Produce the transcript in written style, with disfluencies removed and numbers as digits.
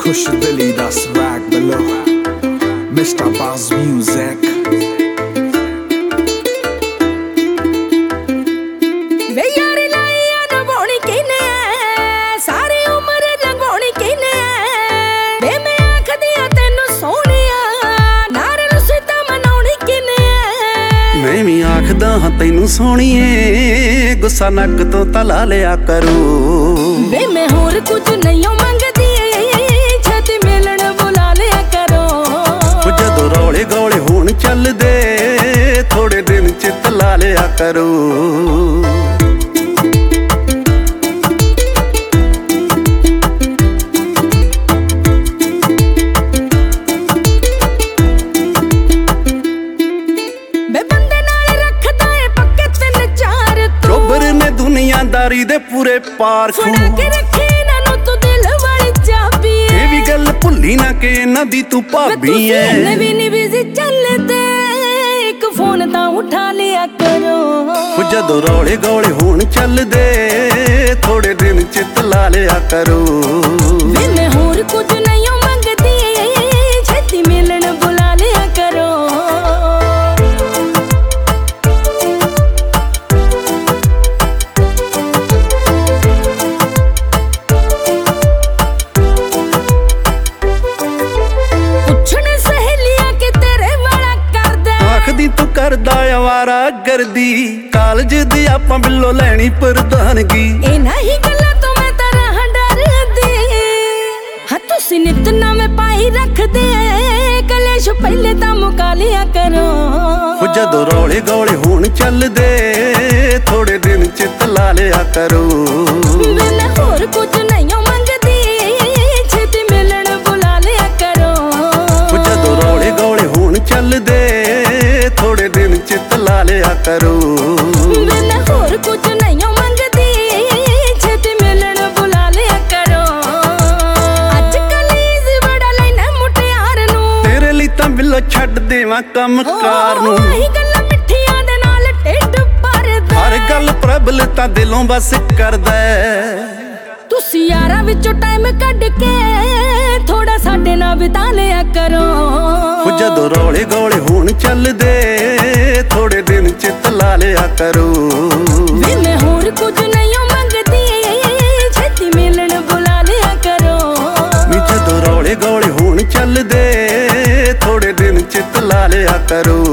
खुश दिली दा swag below Mr. Buzz Music वे यार लाइया नभाउणी किने सारी उम्र लंघाउणी किने वे मैं आखदी आ तैनू सोहणिया नार नूं सीता मनाउणी किने मैं भी आखदा हां तैनू सोहणीए गुस्सा नक तो तला लिया करो वे मैं होर कुछ नहीं मंगदी छेती मिलन बुला लिया करो जदों रौले गौले होण चलदे थोड़े दिन चित ला लिया करो दुनियादारी दे पूरे पार फड़ा के रखे ना नु तू दिल वाली चाबी ये भी गल भुल्ली ना के नदी तू भाभी है नवी नी बिजी चलदे एक फोन ता उठा लिया करो जदों रौले गौले होण चलदे थोड़े दिन चित ला लिया करो वे मैं होर कुछ नहीं मंगदी छेती मिलन बुला लिया करो तू करदा आवारा गर्दी कालज दी आपां बिल्लो लैनी प्रधानगी ए नहीं गल्ला तो मैं तरह डरदी हां तुसी नित नवें पाई रख दे कलेश पहले ता मुका लिया करो जदों रौले गौले होण चलदे थोड़े दिन चित ला लिया करो मैं होर कुछ नहीं मंगदी छेती मिलन बुला लिया करो जदों रौले गौले होण चलदे थोड़े दिन चित ला लिया करो मैं होर कुछ नहीं मंगदी छेती मिलन बुला लिया करो अजकल इजी बड़ा लेना मुटियार नू तेरे ਲਈ ਤਾਂ ਬਿੱਲੋ ਛੱਡ ਦੇਵਾਂ ਕੰਮ ਕਾਰ ਨੂੰ ਆਹੀ ਗੱਲਾਂ ਮਿੱਠੀਆਂ ਦੇ ਨਾਲ ਢਿੱਡ ਭਰਦਾ ਹਰ ਗੱਲ ਪ੍ਰਬਲ ਤਾਂ ਦਿਲੋਂ ਬਸ ਕਰਦਾ ਤੁਸੀਂ ਯਾਰਾਂ ਵਿੱਚੋਂ ਟਾਈਮ ਕੱਢ ਕੇ ਥੋੜਾ ਸਾਡੇ ਨਾਲ ਬਿਤਾ ਲਿਆ ਕਰੋ ਜਦੋਂ ਰੌਲੇ ਗੌਲੇ ਹੋਣ ਚੱਲਦੇ ਥੋੜੇ ਦਿਨ ਚਿੱਤ ਲਾ ਲਿਆ ਕਰੋ ਵੇ ਮੈਂ ਹੋਰ ਕੁਝ ਨਹੀਂ ਮੰਗਦੀ ਛੇਤੀ ਮਿਲਣ ਬੁਲਾ ਲਿਆ ਕਰੋ ਜਦੋਂ ਰੌਲੇ ਗੌਲੇ ਹੋਣ ਚੱਲਦੇ ਥੋੜੇ ਦਿਨ ਚਿੱਤ ਲਾ ਲਿਆ ਕਰੋ